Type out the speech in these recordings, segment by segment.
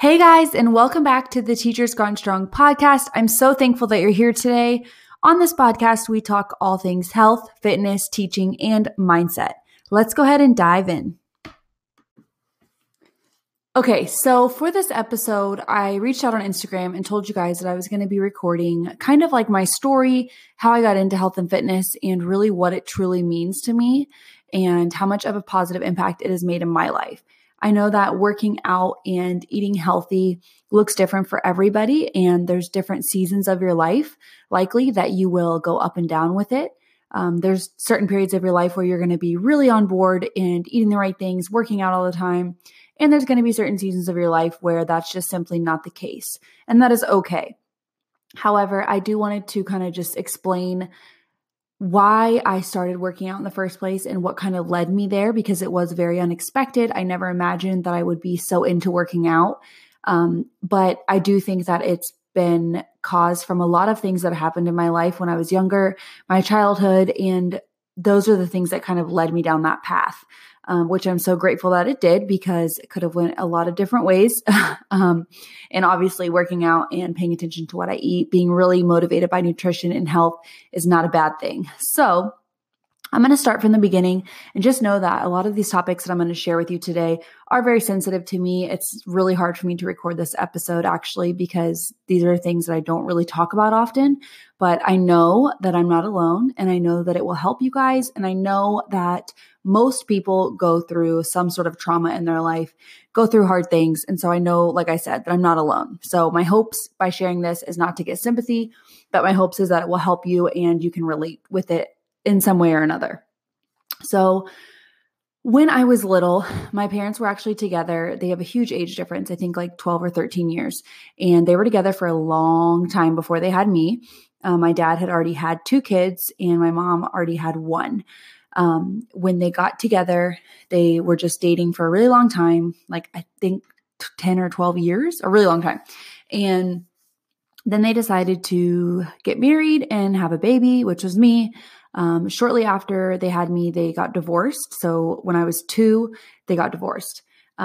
Hey guys, and welcome back to the Teachers Gone Strong podcast. I'm so thankful that you're here today. On this podcast, we talk all things health, fitness, teaching, and mindset. Let's go ahead and dive in. Okay, so for this episode, I reached out on Instagram and told you guys that I was going to be recording kind of like my story, how I got into health and fitness, and really what it truly means to me and how much of a positive impact it has made in my life. I know that working out and eating healthy looks different for everybody, and there's different seasons of your life likely that you will go up and down with it. There's certain periods of your life where you're going to be really on board and eating the right things, working out all the time. And there's going to be certain seasons of your life where that's just simply not the case. And that is okay. However, I do wanted to kind of just explain why I started working out in the first place and what kind of led me there, because it was very unexpected. I never imagined that I would be so into working out. But I do think that it's been caused from a lot of things that happened in my life when I was younger, my childhood, and those are the things that kind of led me down that path. Which I'm so grateful that it did, because it could have went a lot of different ways. And obviously working out and paying attention to what I eat, being really motivated by nutrition and health is not a bad thing. So I'm going to start from the beginning and just know that a lot of these topics that I'm going to share with you today are very sensitive to me. It's really hard for me to record this episode actually, because these are things that I don't really talk about often, but I know that I'm not alone, and I know that it will help you guys. And I know that most people go through some sort of trauma in their life, go through hard things. And so I know, like I said, that I'm not alone. So my hopes by sharing this is not to get sympathy, but my hopes is that it will help you and you can relate with it in some way or another. So when I was little, my parents were actually together. They have a huge age difference, I think like 12 or 13 years. And they were together for a long time before they had me. My dad had already had 2 kids and my mom already had 1. When they got together, they were just dating for a really long time, like I think 10 or 12 years, a really long time. And then they decided to get married and have a baby, which was me. Shortly after they had me, they got divorced. So when I was 2, they got divorced.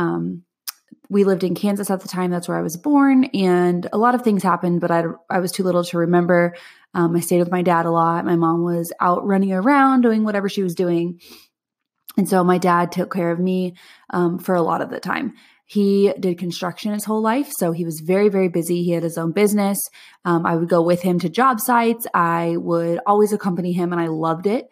We lived in Kansas at the time. That's where I was born. And a lot of things happened, but I was too little to remember. I stayed with my dad a lot. My mom was out running around doing whatever she was doing. And so my dad took care of me for a lot of the time. He did construction his whole life. So he was very, very busy. He had his own business. I would go with him to job sites. I would always accompany him and I loved it.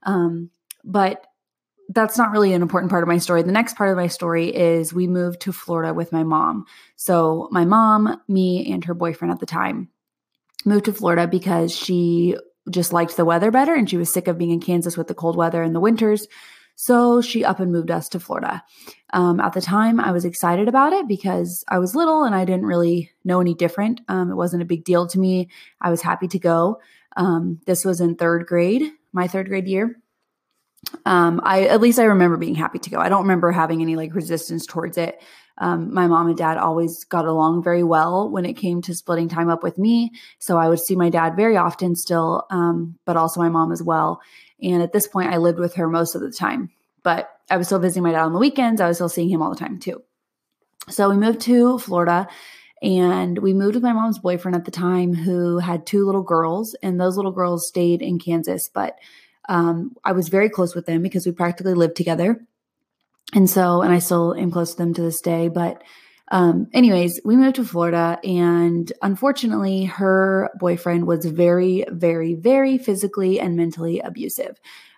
But that's not really an important part of my story. The next part of my story is we moved to Florida with my mom. So my mom, me, and her boyfriend at the time moved to Florida because she just liked the weather better and she was sick of being in Kansas with the cold weather in the winters. So she up and moved us to Florida. At the time, I was excited about it because I was little and I didn't really know any different. It wasn't a big deal to me. I was happy to go. This was in 3rd grade, my 3rd grade year. At least I remember being happy to go. I don't remember having any like resistance towards it. My mom and dad always got along very well when it came to splitting time up with me. So I would see my dad very often still, but also my mom as well. And at this point, I lived with her most of the time, but I was still visiting my dad on the weekends. I was still seeing him all the time too. So we moved to Florida and we moved with my mom's boyfriend at the time, who had 2 little girls, and those little girls stayed in Kansas, but I was very close with them because we practically lived together. And I still am close to them to this day. But anyways, we moved to Florida, and unfortunately, her boyfriend was very, very, very physically and mentally abusive.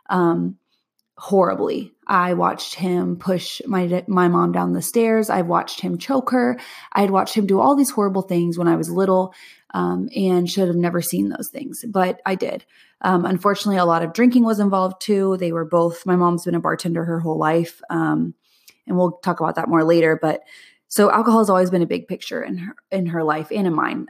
Horribly. I watched him push my mom down the stairs. I watched him choke her. I had watched him do all these horrible things when I was little, and should have never seen those things, but I did. Unfortunately, a lot of drinking was involved too. My mom's been a bartender her whole life. And we'll talk about that more later, but so alcohol has always been a big picture in her life and in mine.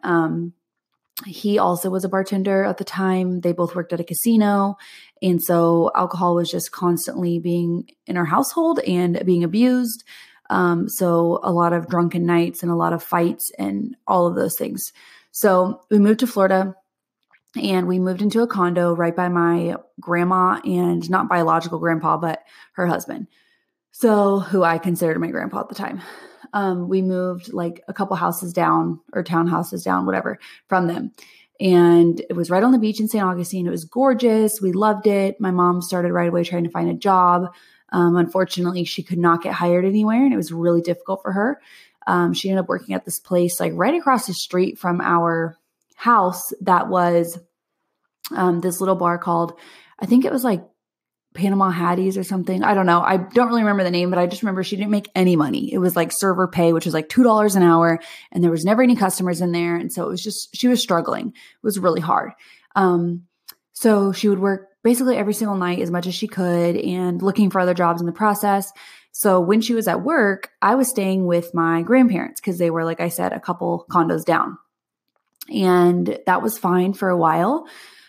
He also was a bartender at the time. They both worked at a casino. And so alcohol was just constantly being in our household and being abused. So a lot of drunken nights and a lot of fights and all of those things. So we moved to Florida and we moved into a condo right by my grandma, and not biological grandpa, but her husband. So who I considered my grandpa at the time. we moved like a couple houses down or townhouses down, whatever, from them. And it was right on the beach in St. Augustine. It was gorgeous. We loved it. My mom started right away trying to find a job. Unfortunately, she could not get hired anywhere, and it was really difficult for her. She ended up working at this place like right across the street from our house that was this little bar called, I think it was like Panama Hattie's or something. I don't know. I don't really remember the name, but I just remember she didn't make any money. It was like server pay, which was like $2 an hour, and there was never any customers in there. And so it was just, she was struggling. It was really hard. So she would work basically every single night as much as she could and looking for other jobs in the process. So when she was at work, I was staying with my grandparents because they were, like I said, a couple condos down. And that was fine for a while.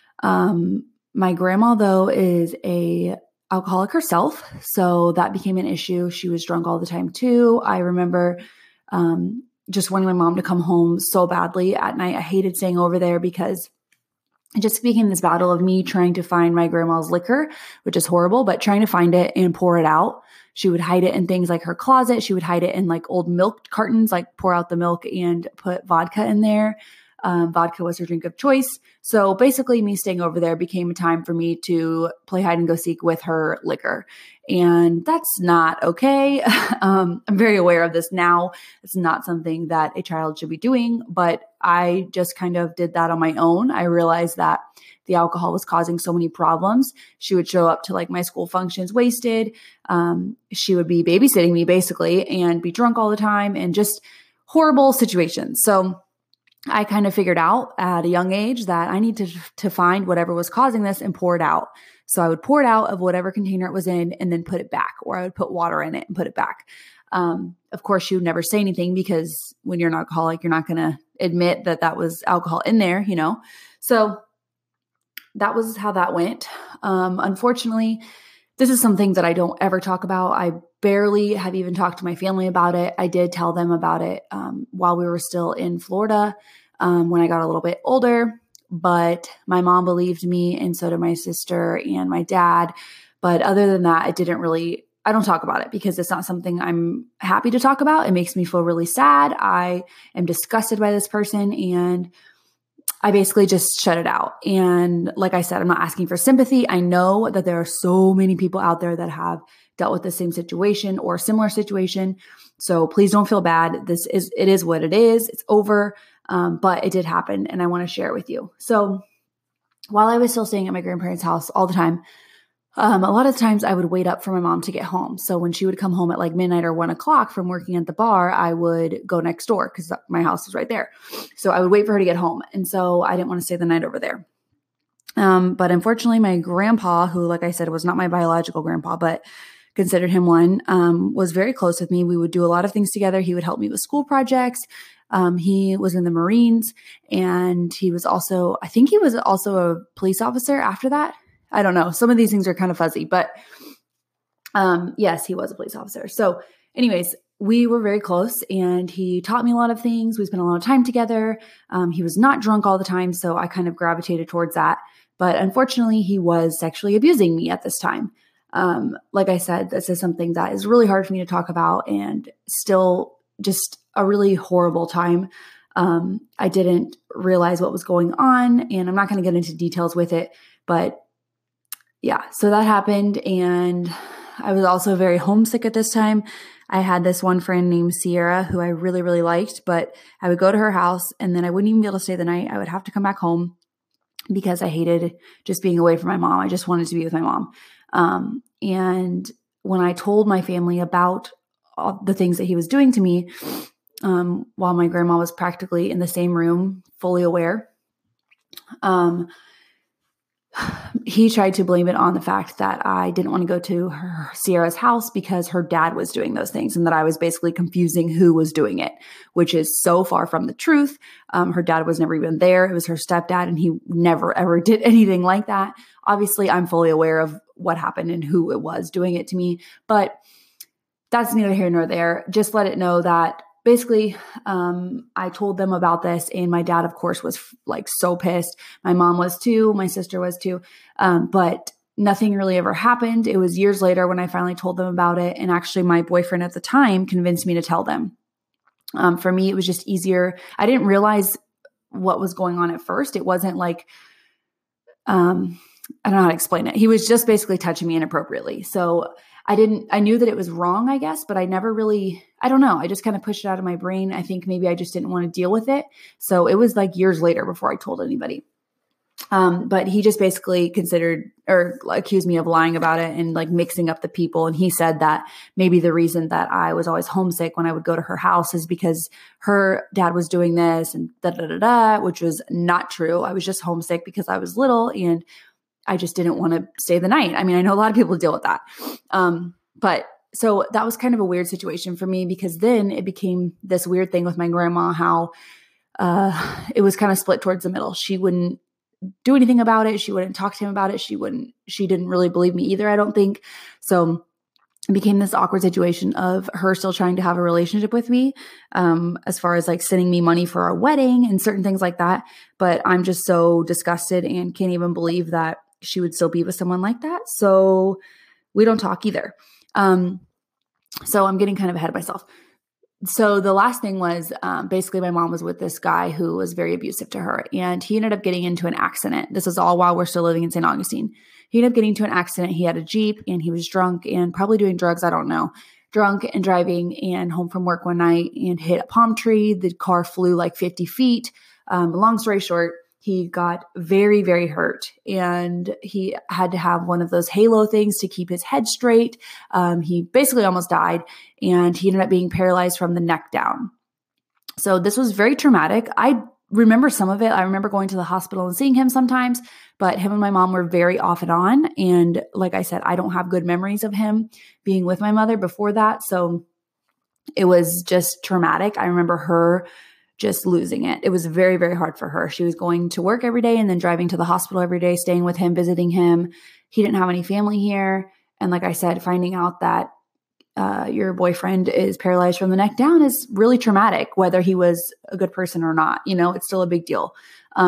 My grandma, though, is a alcoholic herself, so that became an issue. She was drunk all the time too. I remember just wanting my mom to come home so badly at night. I hated staying over there because it just became this battle of me trying to find my grandma's liquor, which is horrible, but trying to find it and pour it out. She would hide it in things like her closet. She would hide it in like old milk cartons, like pour out the milk and put vodka in there. Vodka was her drink of choice. So basically me staying over there became a time for me to play hide and go seek with her liquor. And that's not okay. I'm very aware of this now. It's not something that a child should be doing, but I just kind of did that on my own. I realized that the alcohol was causing so many problems. She would show up to like my school functions wasted. She would be babysitting me basically and be drunk all the time and just horrible situations. So I kind of figured out at a young age that I need to find whatever was causing this and pour it out. So I would pour it out of whatever container it was in and then put it back, or I would put water in it and put it back. Of course, she would never say anything because when you're an alcoholic, you're not going to admit that that was alcohol in there, you know? So that was how that went. Unfortunately, this is something that I don't ever talk about. I barely have even talked to my family about it. I did tell them about it while we were still in Florida when I got a little bit older, but my mom believed me and so did my sister and my dad. But other than that, I don't talk about it because it's not something I'm happy to talk about. It makes me feel really sad. I am disgusted by this person and I basically just shut it out. And like I said, I'm not asking for sympathy. I know that there are so many people out there that have dealt with the same situation or similar situation. So please don't feel bad. It is what it is. It's over. But it did happen and I want to share it with you. So while I was still staying at my grandparents' house all the time, a lot of times I would wait up for my mom to get home. So when she would come home at like midnight or 1:00 from working at the bar, I would go next door because my house was right there. So I would wait for her to get home. And so I didn't want to stay the night over there. But unfortunately, my grandpa, who, like I said, was not my biological grandpa, but considered him one, was very close with me. We would do a lot of things together. He would help me with school projects. He was in the Marines and I think he was also a police officer after that. I don't know. Some of these things are kind of fuzzy, but yes, he was a police officer. So anyways, we were very close and he taught me a lot of things. We spent a lot of time together. He was not drunk all the time, so I kind of gravitated towards that. But unfortunately, he was sexually abusing me at this time. Like I said, this is something that is really hard for me to talk about and still just a really horrible time. I didn't realize what was going on and I'm not going to get into details with it, but yeah, so that happened. And I was also very homesick at this time. I had this one friend named Sierra who I really, really liked, but I would go to her house and then I wouldn't even be able to stay the night. I would have to come back home because I hated just being away from my mom. I just wanted to be with my mom. And when I told my family about all the things that he was doing to me, while my grandma was practically in the same room, fully aware, he tried to blame it on the fact that I didn't want to go to Sierra's house because her dad was doing those things and that I was basically confusing who was doing it, which is so far from the truth. Her dad was never even there. It was her stepdad and he never, ever did anything like that. Obviously, I'm fully aware of what happened and who it was doing it to me, but that's neither here nor there. Just let it know that basically, I told them about this and my dad, of course, was like so pissed. My mom was too. My sister was too. But nothing really ever happened. It was years later when I finally told them about it. And actually my boyfriend at the time convinced me to tell them. For me, it was just easier. I didn't realize what was going on at first. It wasn't like, I don't know how to explain it. He was just basically touching me inappropriately. So I knew that it was wrong, I guess, but I never really, I don't know. I just kind of pushed it out of my brain. I think maybe I just didn't want to deal with it. So it was like years later before I told anybody. But he just basically considered or accused me of lying about it and like mixing up the people. And he said that maybe the reason that I was always homesick when I would go to her house is because her dad was doing this and which was not true. I was just homesick because I was little and I just didn't want to stay the night. I mean, I know a lot of people deal with that. But so that was kind of a weird situation for me because then it became this weird thing with my grandma, how it was kind of split towards the middle. She wouldn't do anything about it. She wouldn't talk to him about it. She didn't really believe me either, I don't think. So it became this awkward situation of her still trying to have a relationship with me, as far as like sending me money for our wedding and certain things like that. But I'm just so disgusted and can't even believe that she would still be with someone like that. So we don't talk either. So I'm getting kind of ahead of myself. So the last thing was basically my mom was with this guy who was very abusive to her, and he ended up getting into an accident. This is all while we're still living in St. Augustine. He ended up getting into an accident. He had a Jeep and he was drunk and probably doing drugs. I don't know. Drunk and driving and home from work one night and hit a palm tree. The car flew like 50 feet. Long story short, he got very, very hurt and he had to have one of those halo things to keep his head straight. He basically almost died and he ended up being paralyzed from the neck down. So this was very traumatic. I remember some of it. I remember going to the hospital and seeing him sometimes, but him and my mom were very off and on. And like I said, I don't have good memories of him being with my mother before that. So it was just traumatic. I remember her just losing it. It was very, very hard for her. She was going to work every day and then driving to the hospital every day, staying with him, visiting him. He didn't have any family here. And like I said, finding out that your boyfriend is paralyzed from the neck down is really traumatic, whether he was a good person or not. You know, it's still a big deal.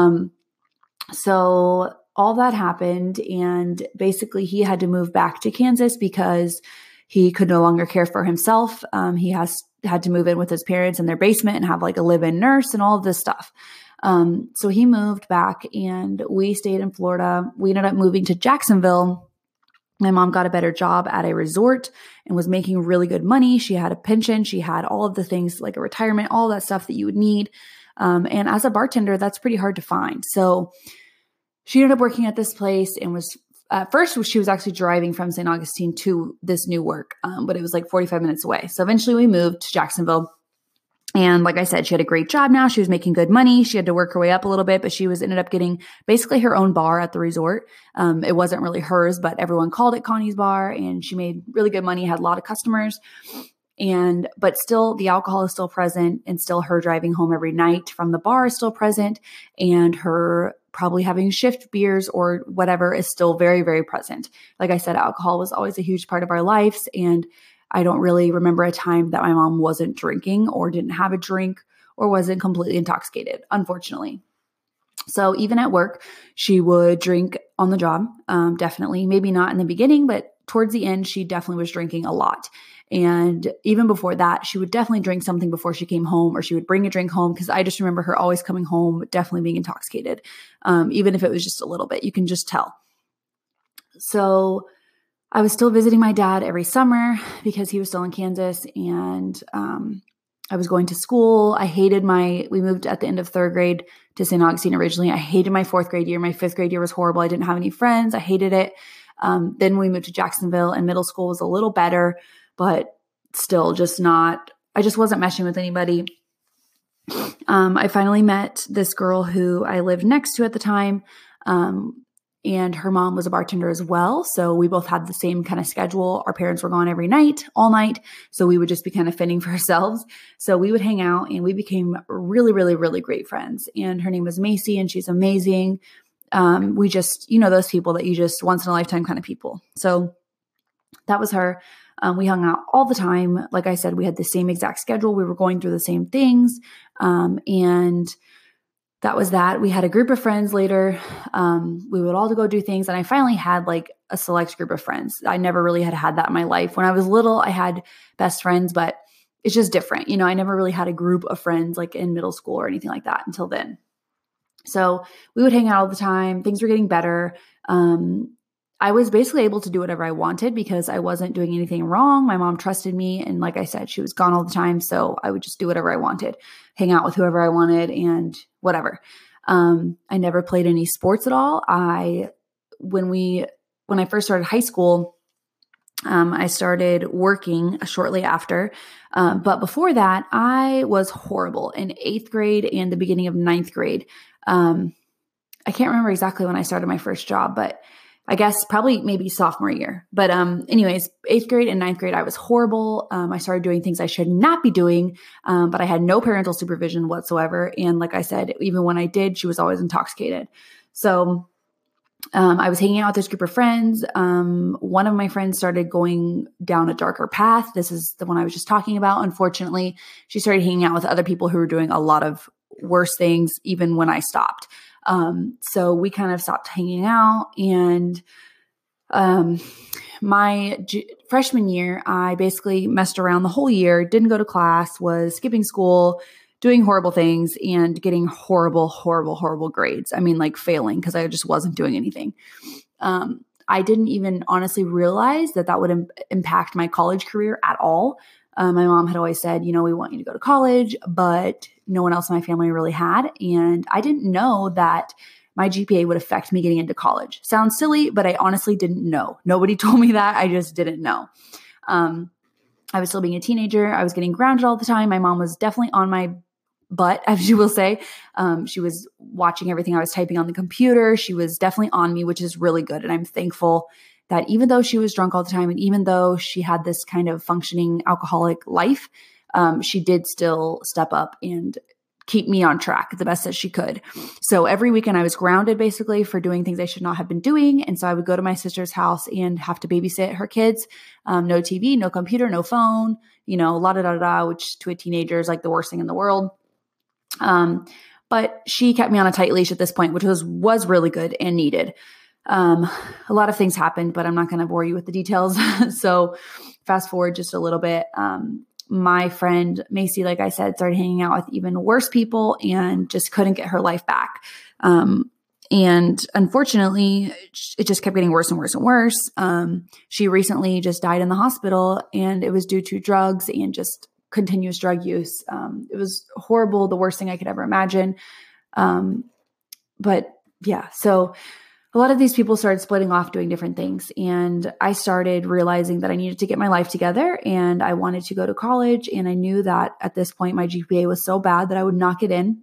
So all that happened. And basically he had to move back to Kansas because he could no longer care for himself. He had to move in with his parents in their basement and have like a live-in nurse and all of this stuff. So he moved back and we stayed in Florida. We ended up moving to Jacksonville. My mom got a better job at a resort and was making really good money. She had a pension. She had all of the things like a retirement, all that stuff that you would need. And as a bartender, that's pretty hard to find. So she ended up working at this place and was at first, she was actually driving from St. Augustine to this new work, but it was like 45 minutes away. So eventually we moved to Jacksonville. And like I said, she had a great job now. She was making good money. She had to work her way up a little bit, but she ended up getting basically her own bar at the resort. It wasn't really hers, but everyone called it Connie's Bar, and she made really good money, had a lot of customers. But still the alcohol is still present, and still her driving home every night from the bar is still present, and her probably having shift beers or whatever is still very, very present. Like I said, alcohol was always a huge part of our lives. And I don't really remember a time that my mom wasn't drinking or didn't have a drink or wasn't completely intoxicated, unfortunately. So even at work, she would drink on the job. Definitely, maybe not in the beginning, but towards the end, she definitely was drinking a lot. And even before that, she would definitely drink something before she came home, or she would bring a drink home, because I just remember her always coming home, definitely being intoxicated. Even if it was just a little bit, you can just tell. So I was still visiting my dad every summer because he was still in Kansas, and I was going to school. We moved at the end of third grade to St. Augustine originally. I hated my fourth grade year. My fifth grade year was horrible. I didn't have any friends. I hated it. Then we moved to Jacksonville, and middle school was a little better, but still I just wasn't meshing with anybody. I finally met this girl who I lived next to at the time. And her mom was a bartender as well. So we both had the same kind of schedule. Our parents were gone every night, all night. So we would just be kind of fending for ourselves. So we would hang out, and we became really, really, really great friends. And her name was Macy, and she's amazing. We just, those people that you just once in a lifetime kind of people. So that was her. We hung out all the time. Like I said, we had the same exact schedule. We were going through the same things. And that was that. We had a group of friends later. We would all go do things. And I finally had like a select group of friends. I never really had that in my life. When I was little, I had best friends, but it's just different. I never really had a group of friends like in middle school or anything like that until then. So we would hang out all the time. Things were getting better. I was basically able to do whatever I wanted because I wasn't doing anything wrong. My mom trusted me. And like I said, she was gone all the time. So I would just do whatever I wanted, hang out with whoever I wanted and whatever. I never played any sports at all. When I first started high school, I started working shortly after. But before that, I was horrible in 8th grade and the beginning of 9th grade. I can't remember exactly when I started my first job, but I guess probably maybe sophomore year. But anyways, 8th grade and 9th grade, I was horrible. I started doing things I should not be doing, but I had no parental supervision whatsoever. And like I said, even when I did, she was always intoxicated. So I was hanging out with this group of friends. One of my friends started going down a darker path. This is the one I was just talking about. Unfortunately, she started hanging out with other people who were doing a lot of worse things, even when I stopped. So we kind of stopped hanging out. And my freshman year, I basically messed around the whole year, didn't go to class, was skipping school, doing horrible things and getting horrible, horrible, horrible grades. I mean, like failing because I just wasn't doing anything. I didn't even honestly realize that would impact my college career at all. My mom had always said, we want you to go to college, but no one else in my family really had. And I didn't know that my GPA would affect me getting into college. Sounds silly, but I honestly didn't know. Nobody told me that. I just didn't know. I was still being a teenager. I was getting grounded all the time. My mom was definitely on my butt, as you will say. She was watching everything I was typing on the computer. She was definitely on me, which is really good. And I'm thankful that even though she was drunk all the time, and even though she had this kind of functioning alcoholic life, she did still step up and keep me on track the best that she could. So every weekend I was grounded basically for doing things I should not have been doing. And so I would go to my sister's house and have to babysit her kids. No TV, no computer, no phone, la da da da, which to a teenager is like the worst thing in the world. But she kept me on a tight leash at this point, which was really good and needed. A lot of things happened, but I'm not going to bore you with the details. So fast forward just a little bit. My friend Macy, like I said, started hanging out with even worse people and just couldn't get her life back. And unfortunately, it just kept getting worse and worse and worse. She recently just died in the hospital, and it was due to drugs and just continuous drug use. It was horrible, the worst thing I could ever imagine. But yeah, so a lot of these people started splitting off doing different things. And I started realizing that I needed to get my life together and I wanted to go to college. And I knew that at this point, my GPA was so bad that I would not get in.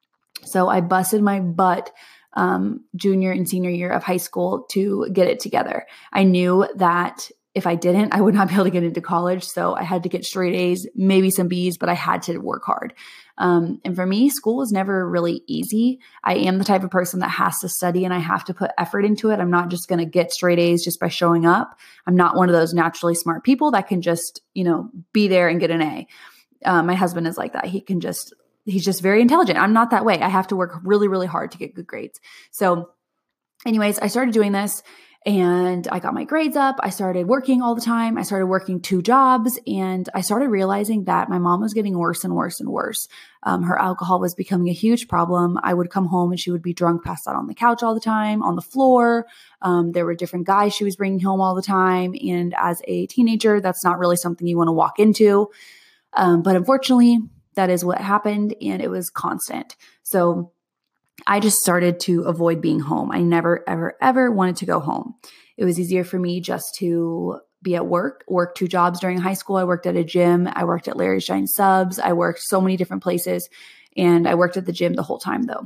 So I busted my butt junior and senior year of high school to get it together. I knew that if I didn't, I would not be able to get into college. So I had to get straight A's, maybe some B's, but I had to work hard. And for me, school was never really easy. I am the type of person that has to study and I have to put effort into it. I'm not just going to get straight A's just by showing up. I'm not one of those naturally smart people that can just, be there and get an A. My husband is like that. He's just very intelligent. I'm not that way. I have to work really, really hard to get good grades. So anyways, I started doing this. And I got my grades up. I started working all the time. I started working 2 jobs and I started realizing that my mom was getting worse and worse and worse. Her alcohol was becoming a huge problem. I would come home and she would be drunk, passed out on the couch all the time, on the floor. There were different guys she was bringing home all the time. And as a teenager, that's not really something you want to walk into. But unfortunately, that is what happened and it was constant. So I just started to avoid being home. I never, ever, ever wanted to go home. It was easier for me just to be at work 2 jobs during high school. I worked at a gym. I worked at Larry's Giant Subs. I worked so many different places and I worked at the gym the whole time though.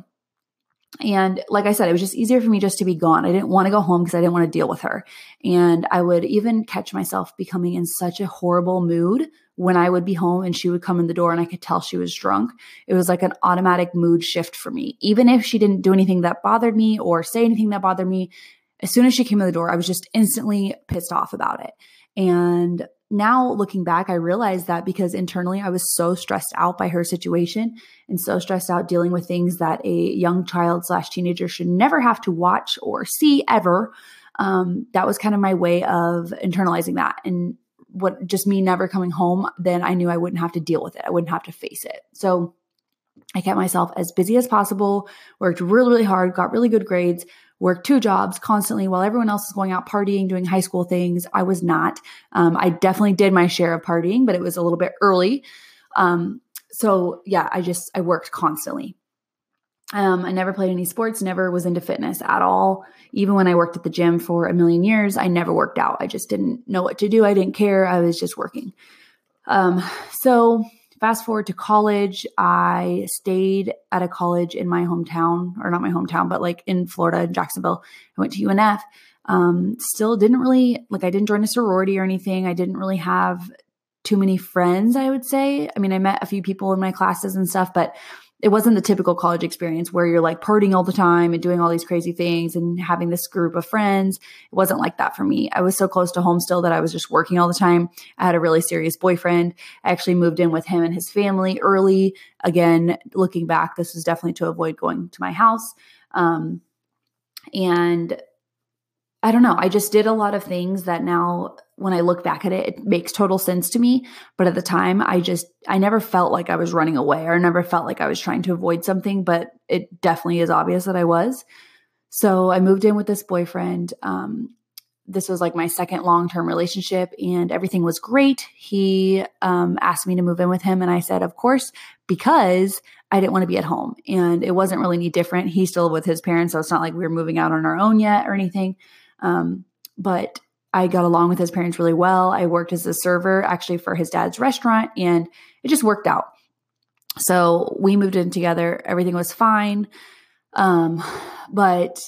And like I said, it was just easier for me just to be gone. I didn't want to go home because I didn't want to deal with her. And I would even catch myself becoming in such a horrible mood when I would be home and she would come in the door and I could tell she was drunk. It was like an automatic mood shift for me. Even if she didn't do anything that bothered me or say anything that bothered me, as soon as she came in the door, I was just instantly pissed off about it. And now looking back, I realized that because internally I was so stressed out by her situation and so stressed out dealing with things that a young child/teenager should never have to watch or see ever. That was kind of my way of internalizing that and what just me never coming home, then I knew I wouldn't have to deal with it. I wouldn't have to face it. So I kept myself as busy as possible, worked really, really hard, got really good grades, worked 2 jobs constantly while everyone else is going out partying, doing high school things. I was not. I definitely did my share of partying, but it was a little bit early. So yeah, I worked constantly. I never played any sports, never was into fitness at all. Even when I worked at the gym for a million years, I never worked out. I just didn't know what to do. I didn't care. I was just working. So fast forward to college, I stayed at a college in my hometown, or not my hometown, but like in Florida, in Jacksonville. I went to UNF. Still didn't really, I didn't join a sorority or anything. I didn't really have too many friends, I would say. I mean, I met a few people in my classes and stuff, but it wasn't the typical college experience where you're like partying all the time and doing all these crazy things and having this group of friends. It wasn't like that for me. I was so close to home still that I was just working all the time. I had a really serious boyfriend. I actually moved in with him and his family early. Again, looking back, this was definitely to avoid going to my house. And I don't know. I just did a lot of things that now when I look back at it, it makes total sense to me. But at the time, I never felt like I was running away or never felt like I was trying to avoid something, but it definitely is obvious that I was. So I moved in with this boyfriend. This was like my second long-term relationship and everything was great. He asked me to move in with him and I said, of course, because I didn't want to be at home. And it wasn't really any different. He's still with his parents, so it's not like we were moving out on our own yet or anything. But I got along with his parents really well. I worked as a server actually for his dad's restaurant and it just worked out. So we moved in together. Everything was fine. But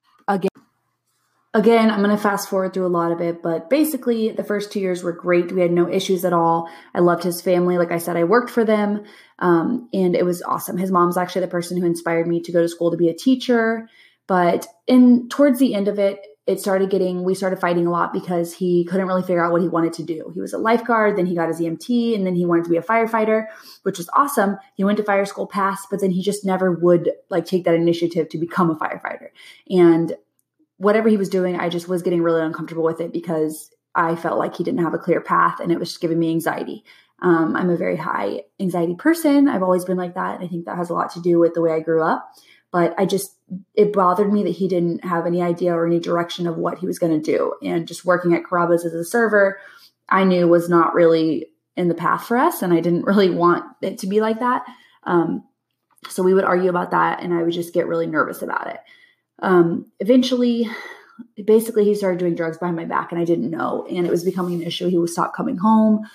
again, I'm going to fast forward through a lot of it, but basically the first 2 years were great. We had no issues at all. I loved his family. Like I said, I worked for them. And it was awesome. His mom's actually the person who inspired me to go to school to be a teacher. But towards the end of it, we started fighting a lot because he couldn't really figure out what he wanted to do. He was a lifeguard, then he got his EMT, and then he wanted to be a firefighter, which was awesome. He went to fire school, passed, but then he just never would take that initiative to become a firefighter. And whatever he was doing, I just was getting really uncomfortable with it because I felt like he didn't have a clear path and it was just giving me anxiety. I'm a very high anxiety person. I've always been like that. I think that has a lot to do with the way I grew up. But it bothered me that he didn't have any idea or any direction of what he was going to do. And just working at Carrabba's as a server, I knew was not really in the path for us. And I didn't really want it to be like that. So we would argue about that and I would just get really nervous about it. Eventually, basically he started doing drugs behind my back and I didn't know. And it was becoming an issue. He would stop coming home.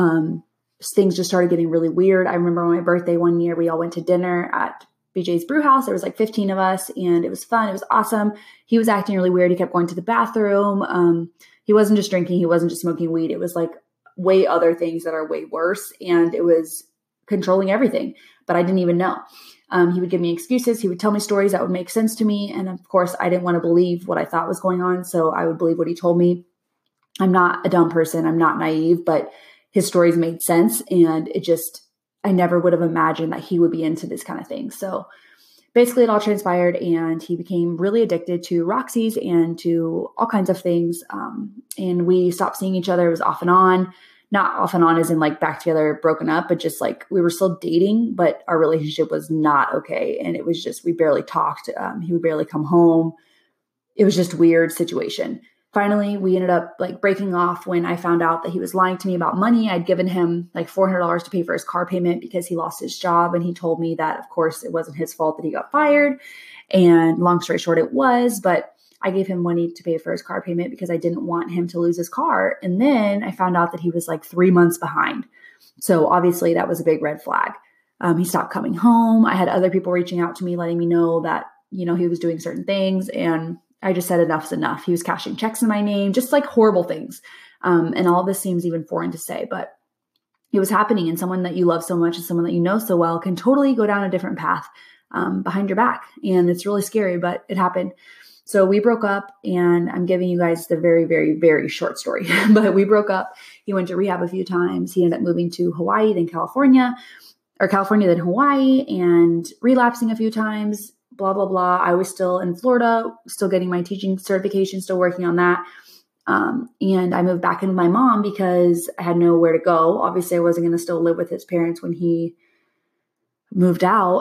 Things just started getting really weird. I remember on my birthday one year, we all went to dinner at BJ's Brew House. There was 15 of us and it was fun. It was awesome. He was acting really weird. He kept going to the bathroom. He wasn't just drinking. He wasn't just smoking weed. It was way other things that are way worse. And it was controlling everything, but I didn't even know. He would give me excuses. He would tell me stories that would make sense to me. And of course, I didn't want to believe what I thought was going on. So I would believe what he told me. I'm not a dumb person. I'm not naive, but his stories made sense. And I never would have imagined that he would be into this kind of thing. So basically it all transpired and he became really addicted to Roxy's and to all kinds of things. And we stopped seeing each other. It was off and on, not off and on as in back together, broken up, but just we were still dating, but our relationship was not okay. And it was just, we barely talked. He would barely come home. It was just a weird situation. Finally, we ended up breaking off when I found out that he was lying to me about money. I'd given him $400 to pay for his car payment because he lost his job. And he told me that, of course, it wasn't his fault that he got fired. And long story short, it was, but I gave him money to pay for his car payment because I didn't want him to lose his car. And then I found out that he was 3 months behind. So obviously that was a big red flag. He stopped coming home. I had other people reaching out to me, letting me know that, he was doing certain things. And I just said enough's enough. He was cashing checks in my name, just horrible things. And all this seems even foreign to say, but it was happening. And someone that you love so much and someone that you know so well can totally go down a different path behind your back. And it's really scary, but it happened. So we broke up and I'm giving you guys the very, very, very short story, but we broke up. He went to rehab a few times. He ended up moving to Hawaii, then California, then Hawaii and relapsing a few times. Blah, blah, blah. I was still in Florida, still getting my teaching certification, still working on that. And I moved back in with my mom because I had nowhere to go. Obviously, I wasn't going to still live with his parents when he moved out.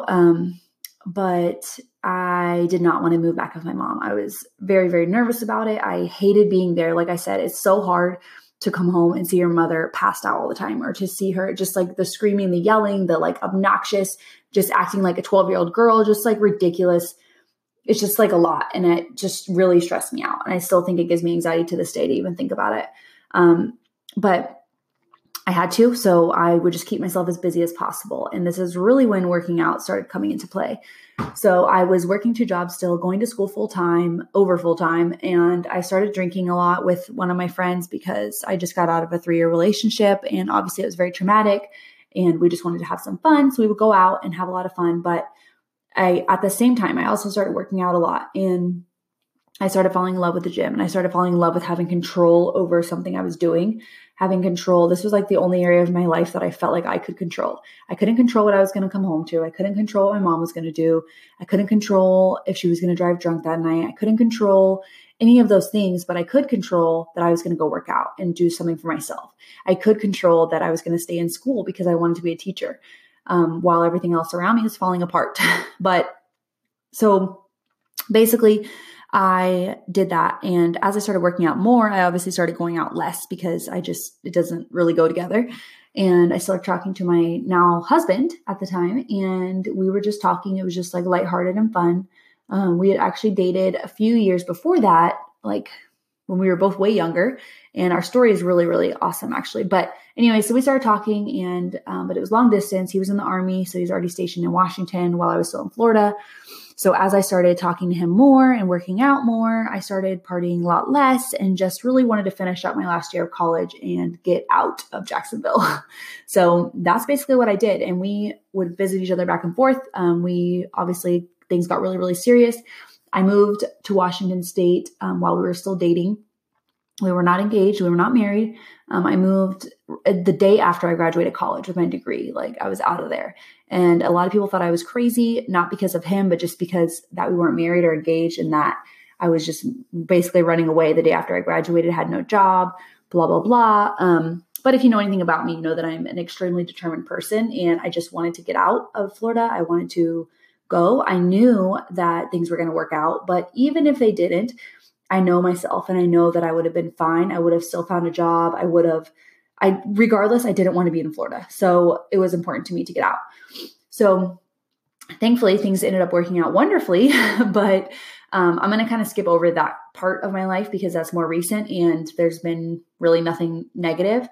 But I did not want to move back with my mom. I was very, very nervous about it. I hated being there. Like I said, it's so hard to come home and see your mother passed out all the time, or to see her just like the screaming, the yelling, the like obnoxious, just acting like a 12-year-old girl, just like ridiculous. It's just like a lot. And it just really stressed me out. And I still think it gives me anxiety to this day to even think about it. But I had to, so I would just keep myself as busy as possible. And this is really when working out started coming into play. So I was working 2 jobs still, going to school full-time, over full-time. And I started drinking a lot with one of my friends because I just got out of a 3-year relationship. And obviously it was very traumatic and we just wanted to have some fun. So we would go out and have a lot of fun. But at the same time, I also started working out a lot, and I started falling in love with the gym, and I started falling in love with having control over something I was doing, having control. This was like the only area of my life that I felt like I could control. I couldn't control what I was going to come home to. I couldn't control what my mom was going to do. I couldn't control if she was going to drive drunk that night. I couldn't control any of those things, but I could control that I was going to go work out and do something for myself. I could control that I was going to stay in school because I wanted to be a teacher, while everything else around me was falling apart. But so basically, I did that. And as I started working out more, I obviously started going out less because it doesn't really go together. And I started talking to my now husband at the time, and we were just talking. It was just like lighthearted and fun. We had actually dated a few years before that, like when we were both way younger, and our story is really, really awesome actually. But anyway, so we started talking, and, but it was long distance. He was in the Army, so he's already stationed in Washington while I was still in Florida. So as I started talking to him more and working out more, I started partying a lot less and just really wanted to finish up my last year of college and get out of Jacksonville. So that's basically what I did. And we would visit each other back and forth. Things got really, really serious. I moved to Washington State while we were still dating. We were not engaged. We were not married. I moved the day after I graduated college with my degree. Like, I was out of there. And a lot of people thought I was crazy, not because of him, but just because that we weren't married or engaged, and that I was just basically running away the day after I graduated, had no job, blah, blah, blah. But if you know anything about me, you know that I'm an extremely determined person, and I just wanted to get out of Florida. I wanted to go. I knew that things were going to work out, but even if they didn't, I know myself, and I know that I would have been fine. I would have still found a job. Regardless, I didn't want to be in Florida. So it was important to me to get out. So thankfully things ended up working out wonderfully, but I'm going to kind of skip over that part of my life because that's more recent and there's been really nothing negative.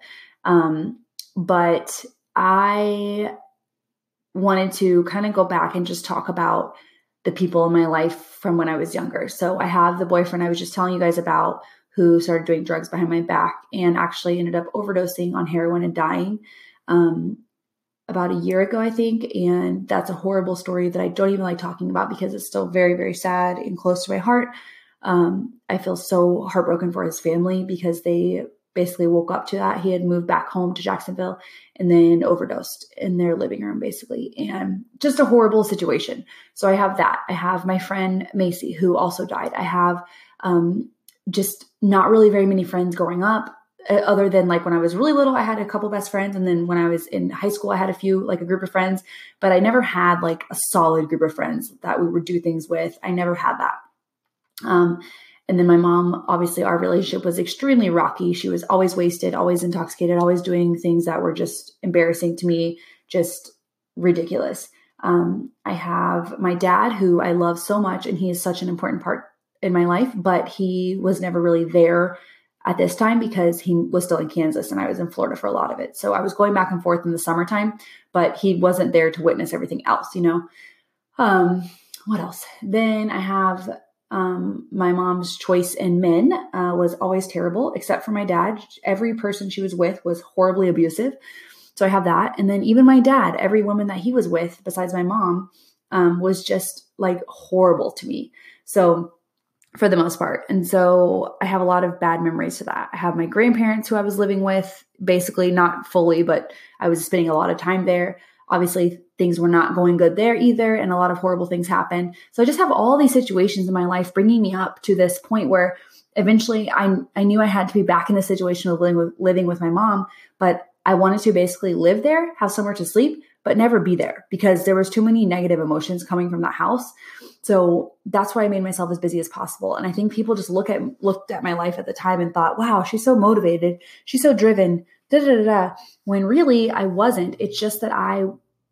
But I wanted to kind of go back and just talk about the people in my life from when I was younger. So I have the boyfriend I was just telling you guys about, who started doing drugs behind my back and actually ended up overdosing on heroin and dying about a year ago, I think. And that's a horrible story that I don't even like talking about because it's still very, very sad and close to my heart. I feel so heartbroken for his family because they basically woke up to that. He had moved back home to Jacksonville and then overdosed in their living room, basically. And just a horrible situation. So I have that. I have my friend Macy, who also died. I have just not really very many friends growing up, other than like when I was really little, I had a couple best friends. And then when I was in high school, I had a group of friends, but I never had like a solid group of friends that we would do things with. I never had that. And then my mom, obviously our relationship was extremely rocky. She was always wasted, always intoxicated, always doing things that were just embarrassing to me, just ridiculous. I have my dad, who I love so much, and he is such an important part in my life, but he was never really there at this time because he was still in Kansas and I was in Florida for a lot of it. So I was going back and forth in the summertime, but he wasn't there to witness everything else, you know? What else? Then I have my mom's choice in men was always terrible, except for my dad. Every person she was with was horribly abusive. So I have that. And then even my dad, every woman that he was with, besides my mom, was just like horrible to me. So for the most part. And so I have a lot of bad memories to that. I have my grandparents who I was living with, basically not fully, but I was spending a lot of time there. Obviously, things were not going good there either, and a lot of horrible things happened. So I just have all these situations in my life bringing me up to this point where eventually I knew I had to be back in the situation of living with my mom, but I wanted to basically live there, have somewhere to sleep, but never be there because there was too many negative emotions coming from that house. So that's why I made myself as busy as possible. And I think people just looked at my life at the time and thought, wow, she's so motivated. She's so driven, da, da, da, da. When really I wasn't. It's just that I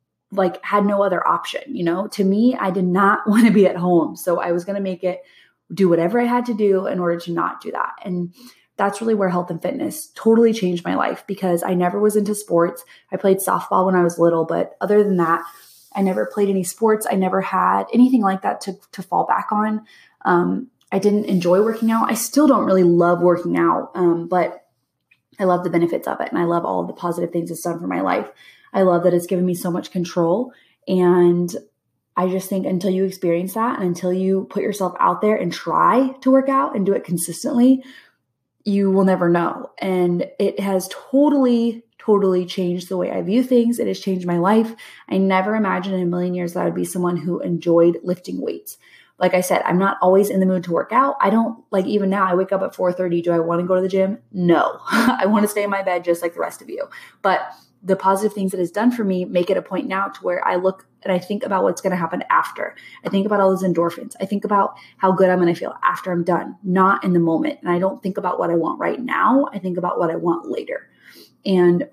had no other option. To me, I did not want to be at home. So I was going to do whatever I had to do in order to not do that. And that's really where health and fitness totally changed my life because I never was into sports. I played softball when I was little, but other than that, I never played any sports. I never had anything like that to fall back on. I didn't enjoy working out. I still don't really love working out, but I love the benefits of it. And I love all the positive things it's done for my life. I love that it's given me so much control. And I just think until you experience that and until you put yourself out there and try to work out and do it consistently, you will never know. And it has totally changed the way I view things. It has changed my life. I never imagined in a million years that I would be someone who enjoyed lifting weights. Like I said, I'm not always in the mood to work out. I don't even now I wake up at 4:30. Do I want to go to the gym? No, I want to stay in my bed just like the rest of you. But the positive things that it's done for me make it a point now to where I look and I think about what's going to happen after. I think about all those endorphins. I think about how good I'm going to feel after I'm done, not in the moment. And I don't think about what I want right now. I think about what I want later. And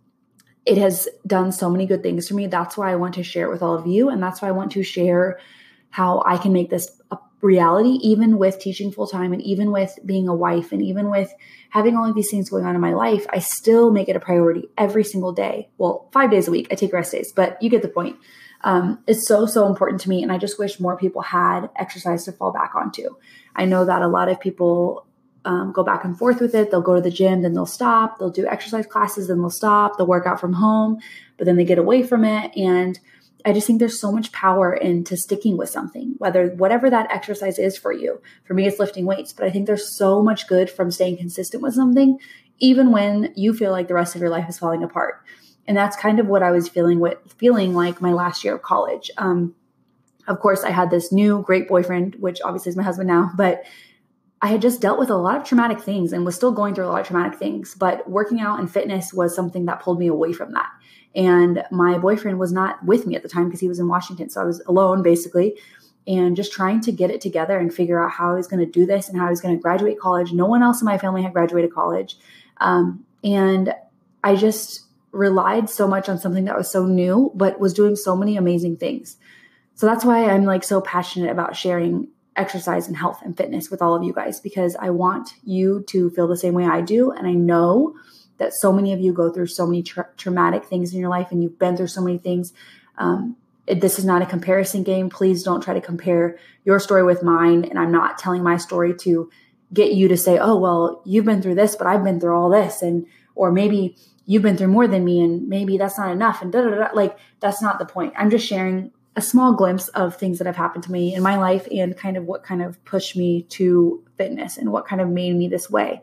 it has done so many good things for me. That's why I want to share it with all of you. And that's why I want to share how I can make this a reality, even with teaching full time and even with being a wife and even with having all of these things going on in my life. I still make it a priority every single day. Well, 5 days a week. I take rest days, but you get the point. It's so important to me. And I just wish more people had exercise to fall back onto. I know that a lot of people go back and forth with it. They'll go to the gym, then they'll stop. They'll do exercise classes, then they'll stop. They'll work out from home, but then they get away from it. And I just think there's so much power into sticking with something, whatever that exercise is for you. For me, it's lifting weights, but I think there's so much good from staying consistent with something, even when you feel like the rest of your life is falling apart. And that's kind of what I was feeling like my last year of college. Of course, I had this new great boyfriend, which obviously is my husband now, but I had just dealt with a lot of traumatic things and was still going through a lot of traumatic things. But working out and fitness was something that pulled me away from that. And my boyfriend was not with me at the time because he was in Washington. So I was alone basically and just trying to get it together and figure out how I was going to do this and how I was going to graduate college. No one else in my family had graduated college. And I just relied so much on something that was so new, but was doing so many amazing things. So that's why I'm so passionate about sharing exercise and health and fitness with all of you guys, because I want you to feel the same way I do. And I know that so many of you go through so many traumatic things in your life and you've been through so many things. This is not a comparison game. Please don't try to compare your story with mine. And I'm not telling my story to get you to say, oh, well, you've been through this, but I've been through all this. Or maybe you've been through more than me and maybe that's not enough. And that's not the point. I'm just sharing a small glimpse of things that have happened to me in my life and kind of what kind of pushed me to fitness and what kind of made me this way.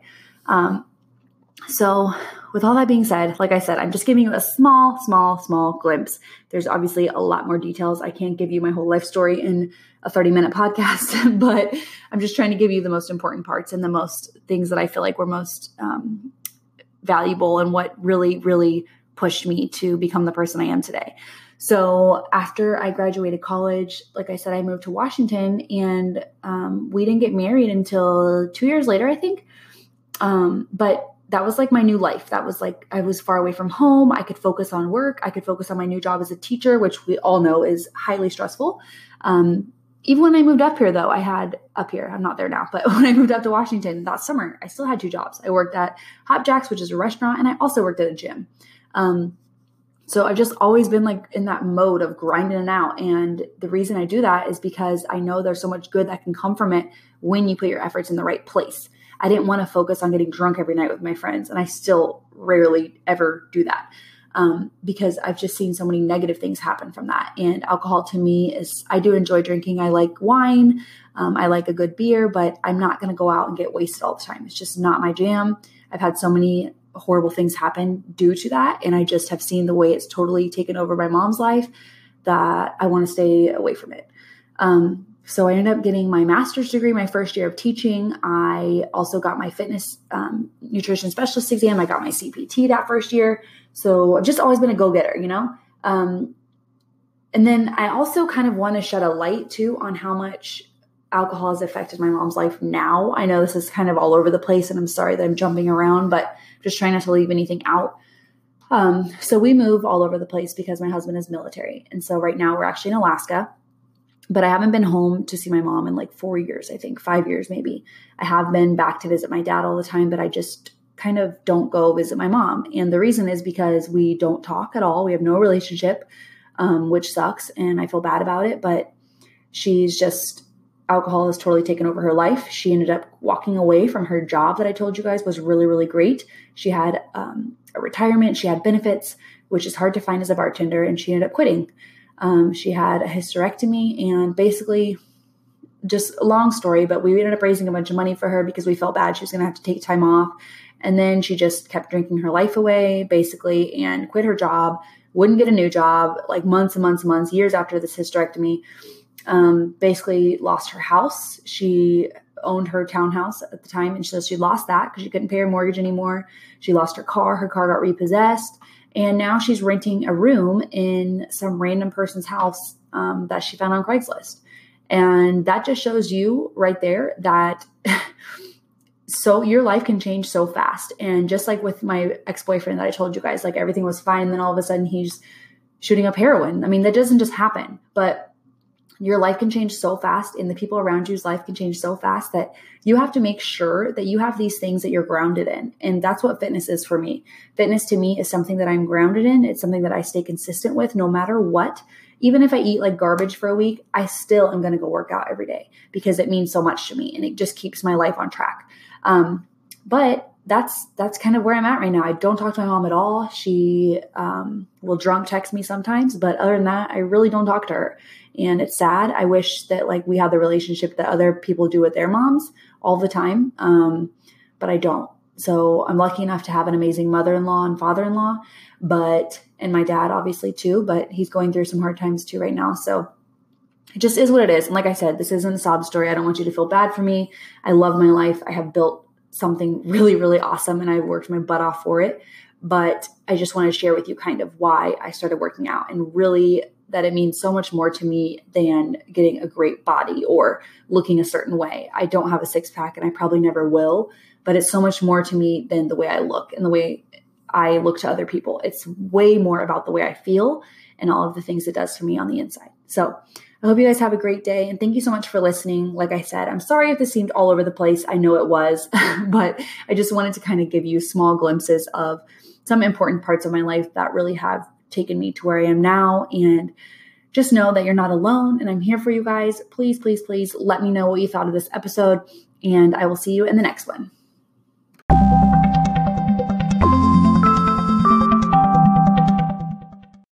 So with all that being said, like I said, I'm just giving you a small glimpse. There's obviously a lot more details. I can't give you my whole life story in a 30-minute podcast, but I'm just trying to give you the most important parts and the most things that I feel like were most valuable and what really pushed me to become the person I am today. So after I graduated college, like I said, I moved to Washington and we didn't get married until 2 years later, I think. But that was like my new life. That was like, I was far away from home. I could focus on work. I could focus on my new job as a teacher, which we all know is highly stressful. Even when I moved up here though, I'm not there now, but when I moved up to Washington that summer, I still had 2 jobs. I worked at Hop Jacks, which is a restaurant, and I also worked at a gym. So I've just always been like in that mode of grinding it out. And the reason I do that is because I know there's so much good that can come from it when you put your efforts in the right place. I didn't want to focus on getting drunk every night with my friends. And I still rarely ever do that because I've just seen so many negative things happen from that. And alcohol to me I do enjoy drinking. I like wine. I like a good beer, but I'm not going to go out and get wasted all the time. It's just not my jam. I've had so many horrible things happen due to that. And I just have seen the way it's totally taken over my mom's life that I want to stay away from it. So I ended up getting my master's degree my first year of teaching. I also got my fitness nutrition specialist exam. I got my CPT that first year. So I've just always been a go-getter, and then I also kind of want to shed a light too on how much alcohol has affected my mom's life now. I know this is kind of all over the place, and I'm sorry that I'm jumping around, but I'm just trying not to leave anything out. So we move all over the place because my husband is military. And so right now we're actually in Alaska, but I haven't been home to see my mom in like 4 years, I think 5 years maybe. I have been back to visit my dad all the time, but I just kind of don't go visit my mom. And the reason is because we don't talk at all. We have no relationship, which sucks. And I feel bad about it, but alcohol has totally taken over her life. She ended up walking away from her job that I told you guys was really, really great. She had a retirement. She had benefits, which is hard to find as a bartender. And she ended up quitting. She had a hysterectomy, and basically, just a long story, but we ended up raising a bunch of money for her because we felt bad she was going to have to take time off. And then she just kept drinking her life away, basically, and quit her job, wouldn't get a new job, like months and months and months, years after this hysterectomy. Basically lost her house. She owned her townhouse at the time, and so she lost that because she couldn't pay her mortgage anymore. She lost her car. Her car got repossessed. And now she's renting a room in some random person's house that she found on Craigslist. And that just shows you right there that so your life can change so fast. And just like with my ex-boyfriend that I told you guys, like everything was fine. And then all of a sudden he's shooting up heroin. I mean, that doesn't just happen, but your life can change so fast, and the people around you's life can change so fast that you have to make sure that you have these things that you're grounded in. And that's what fitness is for me. Fitness to me is something that I'm grounded in. It's something that I stay consistent with no matter what. Even if I eat like garbage for a week, I still am going to go work out every day because it means so much to me, and it just keeps my life on track. But that's kind of where I'm at right now. I don't talk to my mom at all. She will drunk text me sometimes, but other than that, I really don't talk to her. And it's sad. I wish that like we had the relationship that other people do with their moms all the time. But I don't. So I'm lucky enough to have an amazing mother-in-law and father-in-law, and my dad obviously too, but he's going through some hard times too right now. So it just is what it is. And like I said, this isn't a sob story. I don't want you to feel bad for me. I love my life. I have built something really, really awesome, and I worked my butt off for it. But I just want to share with you kind of why I started working out, and really that it means so much more to me than getting a great body or looking a certain way. I don't have a six pack, and I probably never will, but it's so much more to me than the way I look and the way I look to other people. It's way more about the way I feel and all of the things it does for me on the inside. So I hope you guys have a great day, and thank you so much for listening. Like I said, I'm sorry if this seemed all over the place. I know it was, but I just wanted to kind of give you small glimpses of some important parts of my life that really have taken me to where I am now. And just know that you're not alone, and I'm here for you guys. Please, please, please let me know what you thought of this episode, and I will see you in the next one.